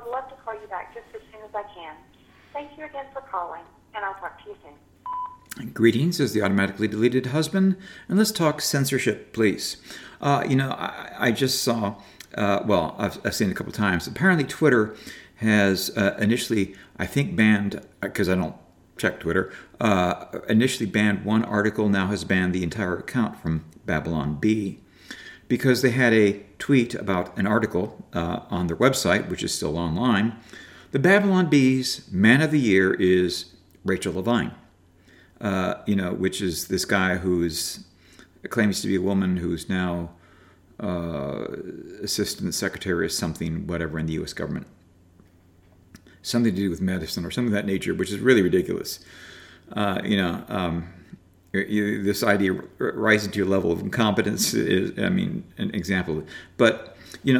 would love to call you back just as soon as I can. Thank you again for calling, and I'll talk to you soon. Greetings, as the automatically deleted husband, and let's talk censorship, please. I just saw, I've seen it a couple of times. Apparently, Twitter has initially, I think, banned, because I don't check Twitter, initially banned one article, now has banned the entire account from Babylon Bee, because they had a tweet about an article on their website, which is still online. The Babylon Bee's Man of the Year is Rachel Levine, which is this guy who's claims to be a woman who's now assistant secretary of something, whatever, in the U.S. government. Something to do with medicine or something of that nature, which is really ridiculous. This idea rising to your level of incompetence is, an example. But,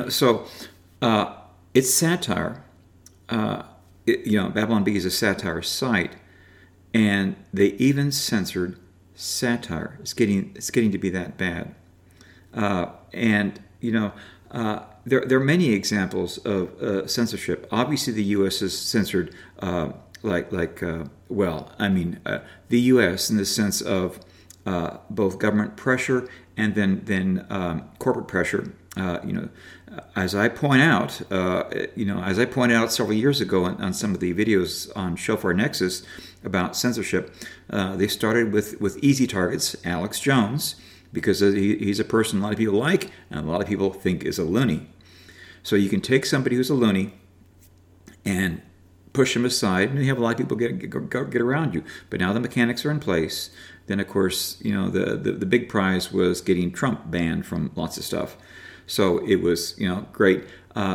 it's satire. Babylon Bee is a satire site, and they even censored satire. It's getting to be that bad. There are many examples of censorship. Obviously, the U.S. has censored, the U.S. in the sense of both government pressure and then corporate pressure. As I point out, several years ago on some of the videos on Shofar Nexus about censorship, they started with easy targets, Alex Jones, because he's a person a lot of people like and a lot of people think is a loony. So you can take somebody who's a loony and push him aside, and you have a lot of people get around you. But now the mechanics are in place. Then, of course, the big prize was getting Trump banned from lots of stuff. So it was, great.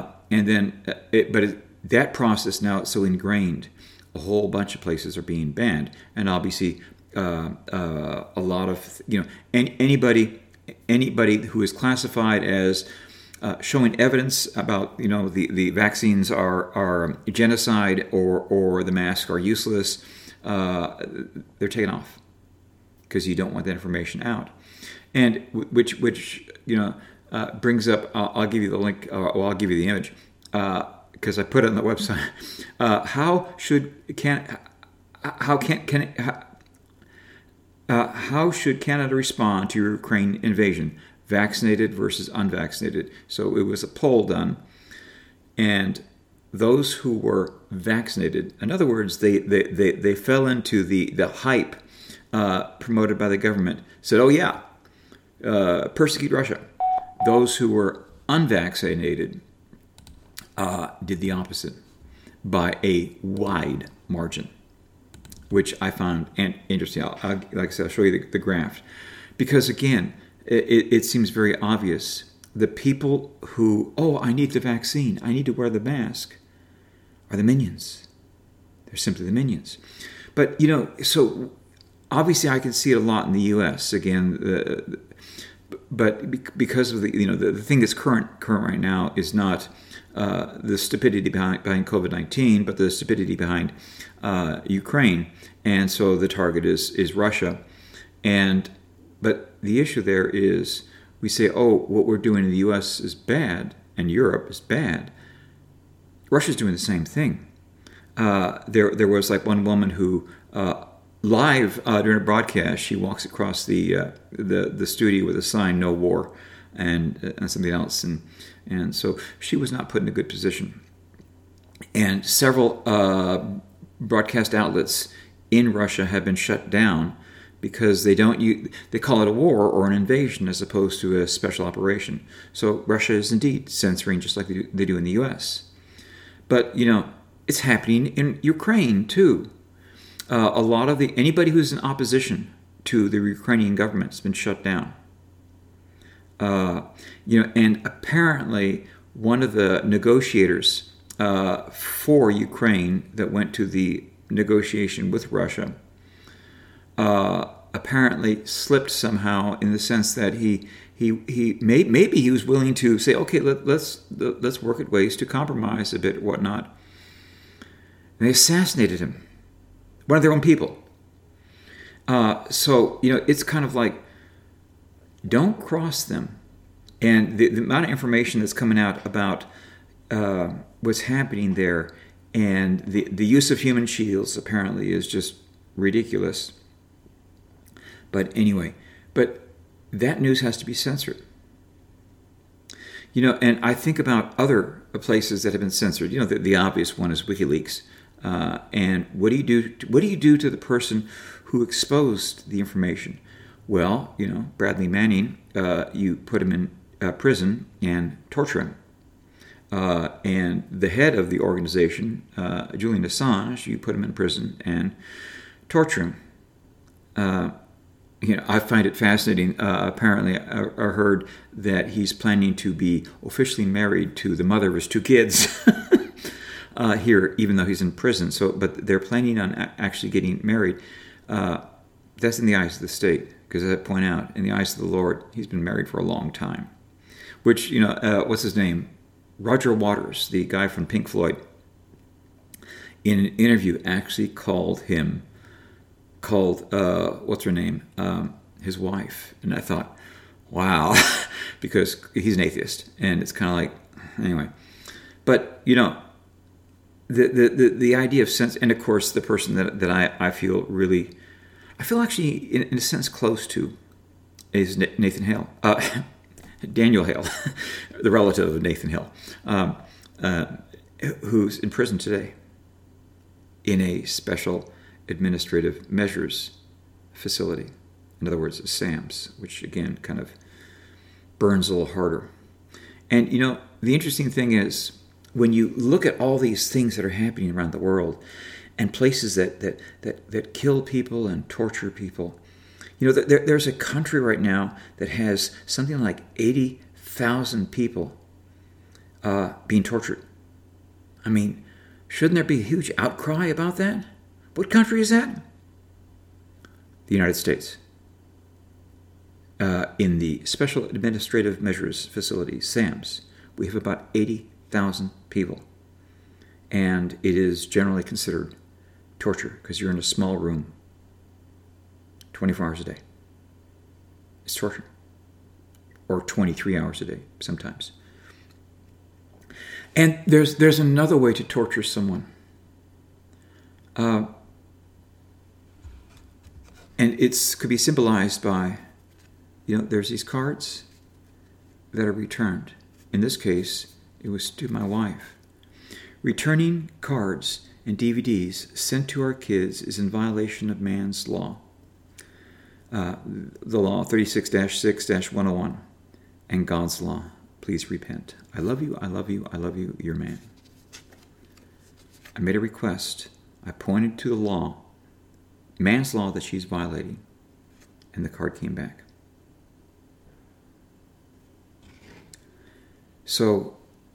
That process now is so ingrained. A whole bunch of places are being banned, and obviously a lot of anybody who is classified as showing evidence about the vaccines are genocide or the masks are useless, they're taken off because you don't want that information out, and which brings up. I'll give you the link. I'll give you the image because I put it on the website. How should Canada respond to Ukraine invasion? Vaccinated versus unvaccinated. So it was a poll done, and those who were vaccinated, in other words, they fell into the hype promoted by the government, said, "Oh yeah, persecute Russia." Those who were unvaccinated did the opposite by a wide margin, which I found interesting. Like I said, I'll show you the graph, because again, it seems very obvious. The people who, I need the vaccine, I need to wear the mask, are the minions. They're simply the minions. But, so obviously I can see it a lot in the U.S. Again, but because of the thing that's current right now is not the stupidity behind COVID-19, but the stupidity behind Ukraine. And so the target is Russia. But the issue there is we say, what we're doing in the U.S. is bad and Europe is bad. Russia's doing the same thing. There was like one woman who live during a broadcast, she walks across the studio with a sign "No War" and something else, and so she was not put in a good position. And several broadcast outlets in Russia have been shut down because they call it a war or an invasion as opposed to a special operation. So Russia is indeed censoring just like they do in the U.S. But it's happening in Ukraine too. A lot of anybody who's in opposition to the Ukrainian government has been shut down. And apparently one of the negotiators for Ukraine that went to the negotiation with Russia apparently slipped somehow in the sense that maybe he was willing to say, okay, let's work at ways to compromise a bit or whatnot. And they assassinated him. One of their own people. So it's kind of like, don't cross them. And the amount of information that's coming out about what's happening there, and the use of human shields apparently is just ridiculous. But anyway, that news has to be censored. And I think about other places that have been censored. The obvious one is WikiLeaks. And what do you do? What do you do to the person who exposed the information? Well, Bradley Manning, you put him in prison and torture him. And the head of the organization, Julian Assange, you put him in prison and torture him. I find it fascinating. Apparently, I heard that he's planning to be officially married to the mother of his two kids here, even though he's in prison. But they're planning on actually getting married. That's in the eyes of the state, because as I point out, in the eyes of the Lord, he's been married for a long time. Which, what's his name? Roger Waters, the guy from Pink Floyd, in an interview actually called what's her name, his wife. And I thought, wow, because he's an atheist, and it's kind of like, anyway. But the idea of sense, and of course the person that I feel actually in a sense close to is Nathan Hale, Daniel Hale, the relative of Nathan Hale, who's in prison today in a special administrative measures facility. In other words, SAMS, which again kind of burns a little harder. And the interesting thing is, when you look at all these things that are happening around the world, and places that kill people and torture people, there's a country right now that has something like 80,000 people being tortured. I mean, shouldn't there be a huge outcry about that? What country is that? The United States. In the Special Administrative Measures Facility, SAMS, we have about 80,000 people. And it is generally considered torture because you're in a small room 24 hours a day. It's torture. Or 23 hours a day, sometimes. And there's another way to torture someone. And it could be symbolized by, there's these cards that are returned. In this case, it was to my wife. Returning cards and DVDs sent to our kids is in violation of man's law. The law 36-6-101 and God's law. Please repent. I love you, I love you, I love you, your man. I made a request. I pointed to the law, man's law that she's violating, and the card came back. So,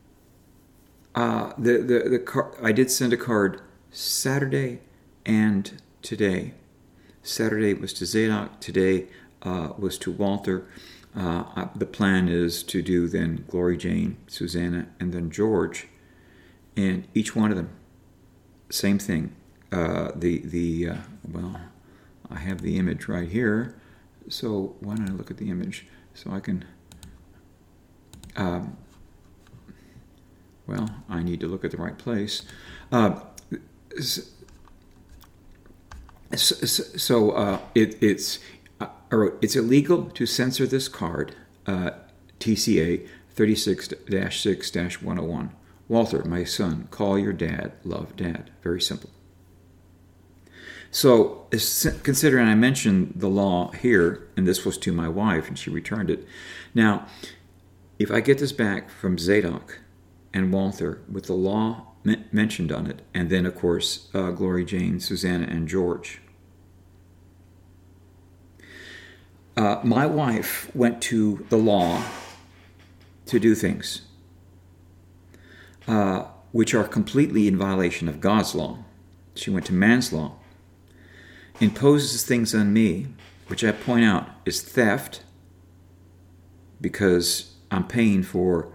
the card, I did send a card Saturday and today. Saturday was to Zadok. Today was to Walter. The plan is to do then Glory Jane, Susanna, and then George, and each one of them, same thing. Well, I have the image right here, so why don't I look at the image so I can. Well, I need to look at the right place. It's illegal to censor this card, TCA 36-6-101. Walter, my son, call your dad, love dad. Very simple. So, considering I mentioned the law here, and this was to my wife, and she returned it. Now, if I get this back from Zadok and Walter with the law mentioned on it, and then, of course, Glory Jane, Susanna, and George. My wife went to the law to do things which are completely in violation of God's law. She went to man's law, imposes things on me, which I point out is theft, because I'm paying for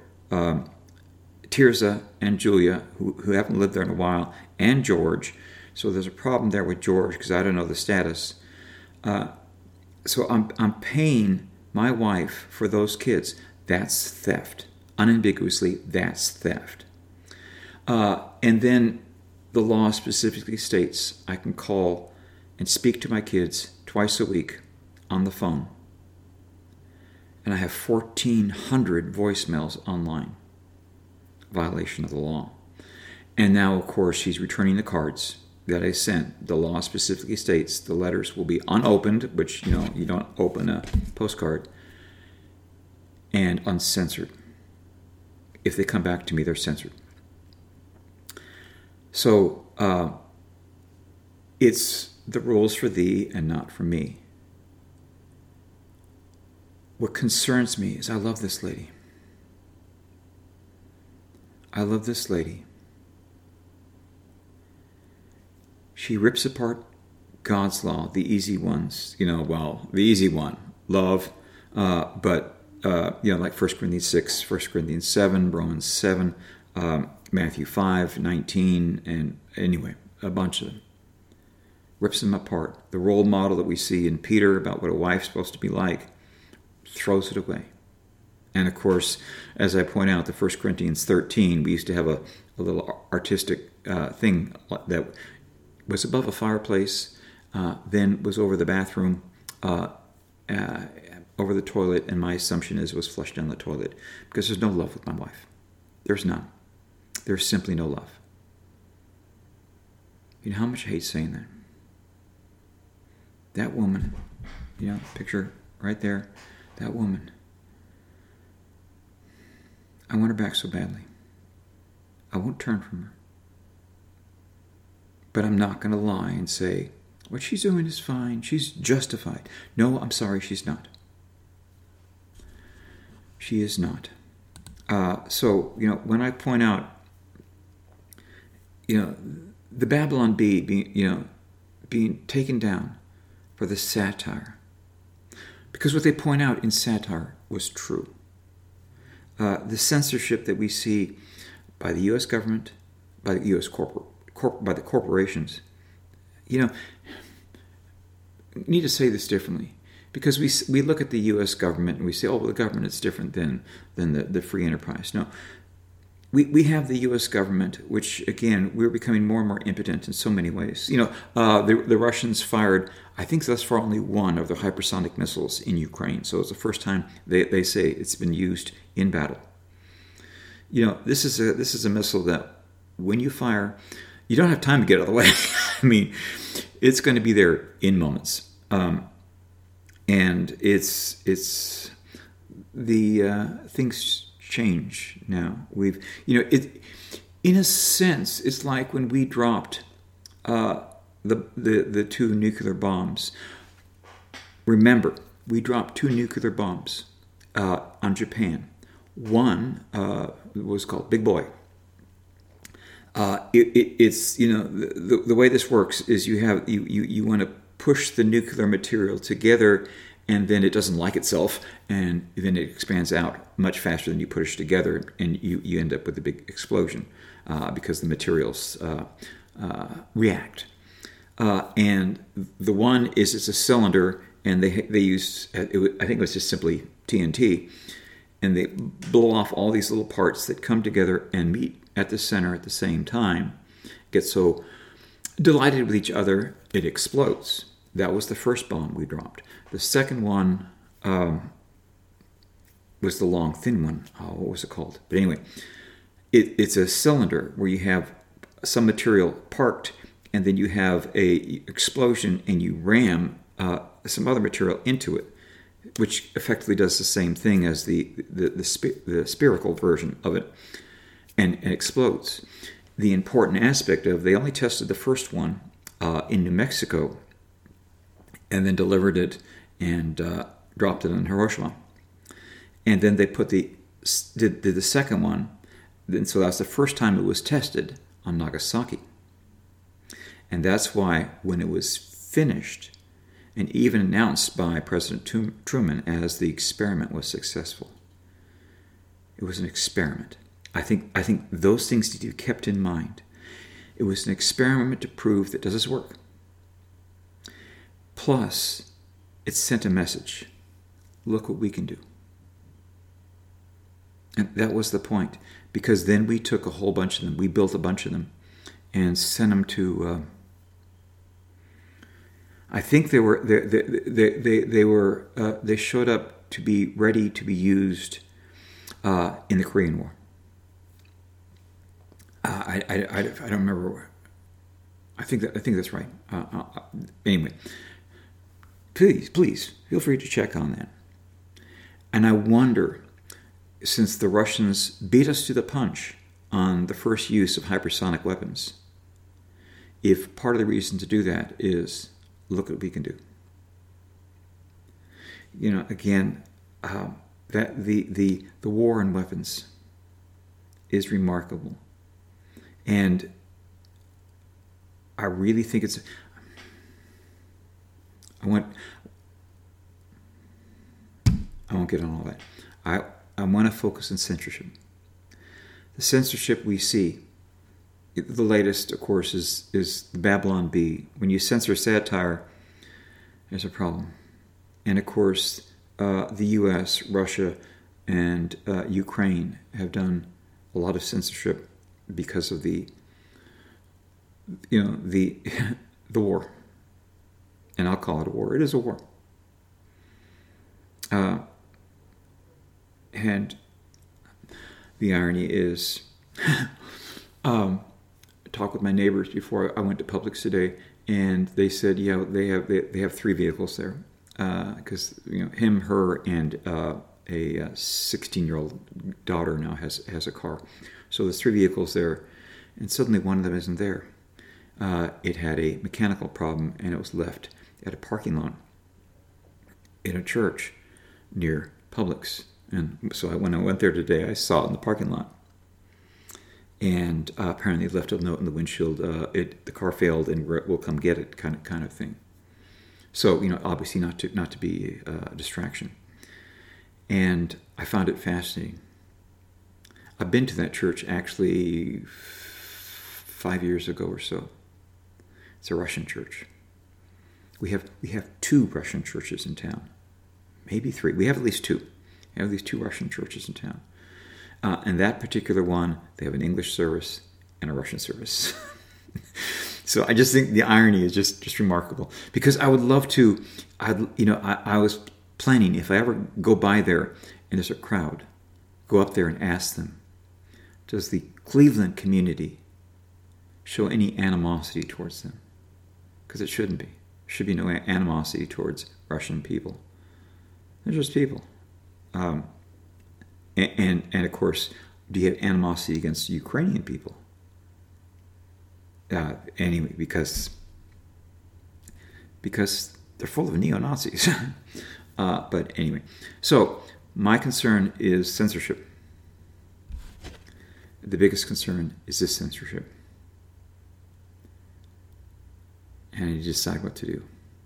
Tirza and Julia, who haven't lived there in a while, and George. So there's a problem there with George because I don't know the status. So I'm paying my wife for those kids. That's theft. Unambiguously, that's theft. And then the law specifically states I can call and speak to my kids twice a week on the phone. And I have 1,400 voicemails online. Violation of the law. And now, of course, he's returning the cards that I sent. The law specifically states the letters will be unopened, which, you don't open a postcard, and uncensored. If they come back to me, they're censored. So, it's the rules for thee and not for me. What concerns me is I love this lady. I love this lady. She rips apart God's law, the easy ones, the easy one, love, but like 1 Corinthians 6, 1 Corinthians 7, Romans 7, Matthew 5, 19, and anyway, a bunch of them. Rips them apart. The role model that we see in Peter about what a wife's supposed to be like, throws it away. And of course, as I point out, the 1 Corinthians 13, we used to have a little artistic thing that was above a fireplace, then was over the bathroom, over the toilet, and my assumption is it was flushed down the toilet, because there's no love with my wife. There's none. There's simply no love. You know how much I hate saying that? That woman, picture right there, that woman. I want her back so badly. I won't turn from her. But I'm not going to lie and say, what she's doing is fine. She's justified. No, I'm sorry, she's not. She is not. So, when I point out, the Babylon Bee being taken down for the satire. Because what they point out in satire was true. The censorship that we see by the U.S. government, by the U.S. by the corporations, need to say this differently, because we look at the U.S. government and we say, oh, well, the government is different than the free enterprise. No, we have the U.S. government, which again we're becoming more and more impotent in so many ways. The Russians fired, I think thus far, only one of their hypersonic missiles in Ukraine. So it's the first time they say it's been used in battle. This is a missile that when you fire, you don't have time to get out of the way. I mean, it's going to be there in moments, and it's the things change now. In a sense, it's like when we dropped the two nuclear bombs. Remember, we dropped two nuclear bombs on Japan. One was called Big Boy. It's the way this works is you want to push the nuclear material together, and then it doesn't like itself, and then it expands out much faster than you push together, and you end up with a big explosion because the materials react. And the one is it's a cylinder, and they use, I think it was just simply TNT, and they blow off all these little parts that come together and meet at the center at the same time, get so delighted with each other, it explodes. That was the first bomb we dropped. The second one was the long, thin one. Oh, what was it called? But anyway, it's a cylinder where you have some material parked, and then you have a explosion, and you ram some other material into it, which effectively does the same thing as the spherical version of it, and explodes. The important aspect of, they only tested the first one in New Mexico, and then delivered it and dropped it on Hiroshima. And then they did the second one, and so that's the first time it was tested on Nagasaki. And that's why when it was finished, and even announced by President Truman as the experiment was successful, it was an experiment. I think those things need to be kept in mind. It was an experiment to prove that does this work. Plus, it sent a message. Look what we can do. And that was the point, because then we took a whole bunch of them, we built a bunch of them, and sent them to. I think they showed up to be ready to be used in the Korean War. I don't remember. I think that's right. Anyway, please feel free to check on that. And I wonder, since the Russians beat us to the punch on the first use of hypersonic weapons, if part of the reason to do that is look at what we can do. Again, that the war on weapons is remarkable, and I really think it's. I won't get on all that. I want to focus on censorship. The censorship we see, the latest, of course, is the Babylon Bee. When you censor satire, there's a problem. And of course, the U.S., Russia, and Ukraine have done a lot of censorship because of the war. And I'll call it a war. It is a war. And the irony is, talked with my neighbors before I went to Publix today, and they said, yeah, they have 3 vehicles there, because him, her, and a 16-year-old daughter now has a car. So there's 3 vehicles there, and suddenly one of them isn't there. It had a mechanical problem, and it was left at a parking lot in a church near Publix. And so when I went there today, I saw it in the parking lot. And apparently it left a note in the windshield, the car failed and we'll come get it, kind of thing. So, obviously not to be a distraction. And I found it fascinating. I've been to that church actually 5 years ago or so. It's a Russian church. We have 2 Russian churches in town, maybe 3. We have at least 2. We have these 2 Russian churches in town. And that particular one, they have an English service and a Russian service. So I just think the irony is just remarkable. Because I would love to, I was planning, if I ever go by there and there's a crowd, go up there and ask them, does the Cleveland community show any animosity towards them? Because it shouldn't be. There should be no animosity towards Russian people. They're just people. And of course, do you have animosity against Ukrainian people? Anyway, because they're full of neo-Nazis. But anyway, so my concern is censorship. The biggest concern is this censorship. And I need to decide what to do.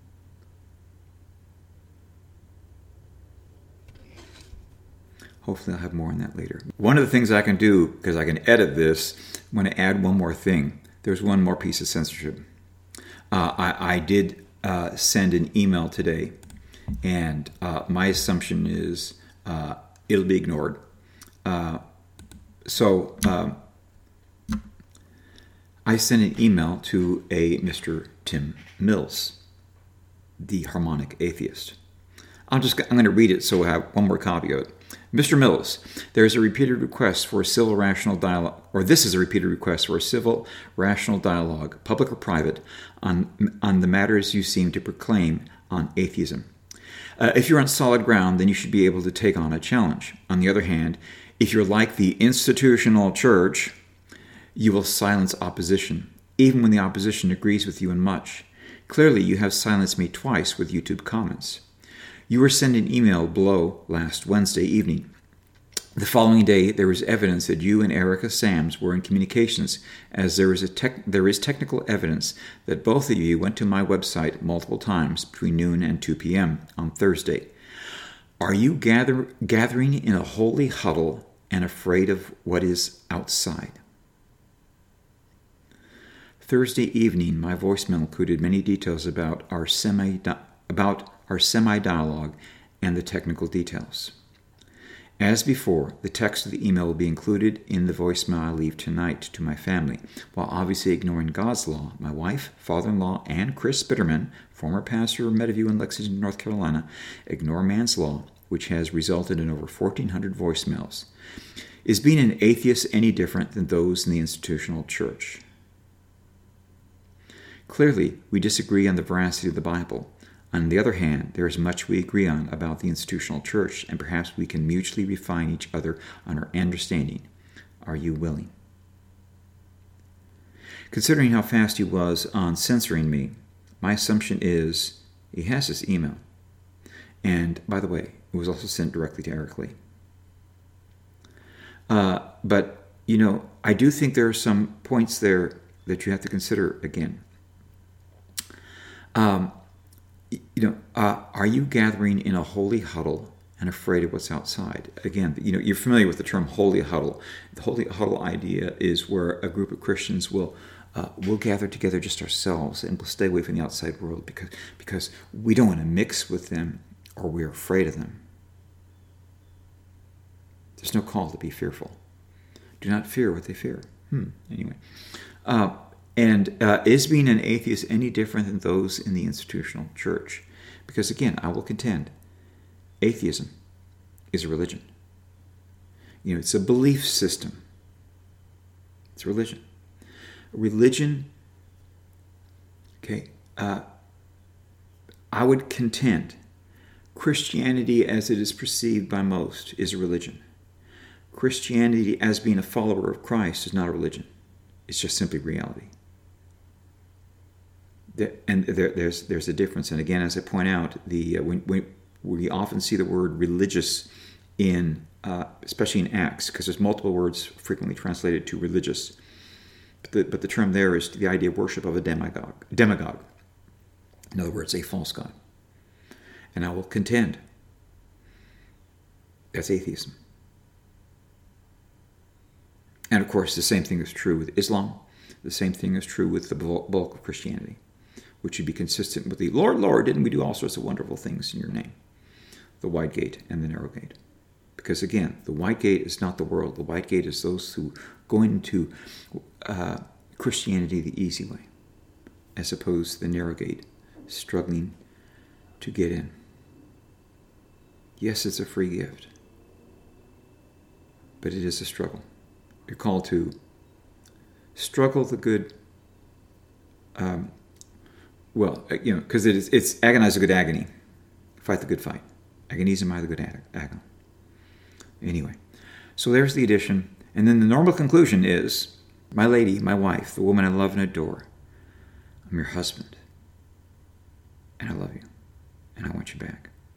Hopefully I'll have more on that later. One of the things I can do, because I can edit this, I'm going to add one more thing. There's one more piece of censorship. I did send an email today, and my assumption is it'll be ignored. So I sent an email to a Mr. Tim Mills, the harmonic atheist. I'm going to read it so we'll have one more copy of it. Mr. Mills, there is a repeated request for a civil rational dialogue, or this is a repeated request for a civil rational dialogue, public or private, on the matters you seem to proclaim on atheism. If you're on solid ground, then you should be able to take on a challenge. On the other hand, if you're like the institutional church, you will silence opposition, even when the opposition agrees with you in much. Clearly, you have silenced me twice with YouTube comments. You were sent an email below last Wednesday evening. The following day, there was evidence that you and Erica Sams were in communications, as there is technical evidence that both of you went to my website multiple times between noon and 2 p.m. on Thursday. Are you gathering in a holy huddle and afraid of what is outside? Thursday evening, my voicemail included many details about our semi-dialogue and the technical details. As before, the text of the email will be included in the voicemail I leave tonight to my family, while obviously ignoring God's law. My wife, father-in-law, and Chris Bitterman, former pastor of Meadowview in Lexington, North Carolina, ignore man's law, which has resulted in over 1,400 voicemails. Is being an atheist any different than those in the institutional church? Clearly, we disagree on the veracity of the Bible. On the other hand, there is much we agree on about the institutional church, and perhaps we can mutually refine each other on our understanding. Are you willing? Considering how fast he was on censoring me, my assumption is he has this email. And, by the way, it was also sent directly to Eric Lee. But, I do think there are some points there that you have to consider again. Are you gathering in a holy huddle and afraid of what's outside? Again, you're familiar with the term holy huddle. The holy huddle idea is where a group of Christians will gather together just ourselves and we'll stay away from the outside world because we don't want to mix with them or we're afraid of them. There's no call to be fearful. Do not fear what they fear. Anyway. Is being an atheist any different than those in the institutional church? Because again, I will contend, atheism is a religion. It's a belief system. It's a religion. Religion, I would contend Christianity as it is perceived by most is a religion. Christianity as being a follower of Christ is not a religion. It's just simply reality. And there's a difference. And again, as I point out, we often see the word religious in, especially in Acts, because there's multiple words frequently translated to religious. But the term there is the idea of worship of a demagogue. In other words, a false god. And I will contend that's atheism. And of course, the same thing is true with Islam. The same thing is true with the bulk of Christianity, which would be consistent with the Lord, Lord, didn't we do all sorts of wonderful things in your name? The wide gate and the narrow gate. Because again, the wide gate is not the world. The wide gate is those who go into Christianity the easy way, as opposed to the narrow gate, struggling to get in. Yes, it's a free gift, but it is a struggle. You're called to struggle the good, because it's agonize the good agony, fight the good fight. Agonizomai the good agon. Anyway, so there's the addition. And then the normal conclusion is, my lady, my wife, the woman I love and adore, I'm your husband, and I love you, and I want you back.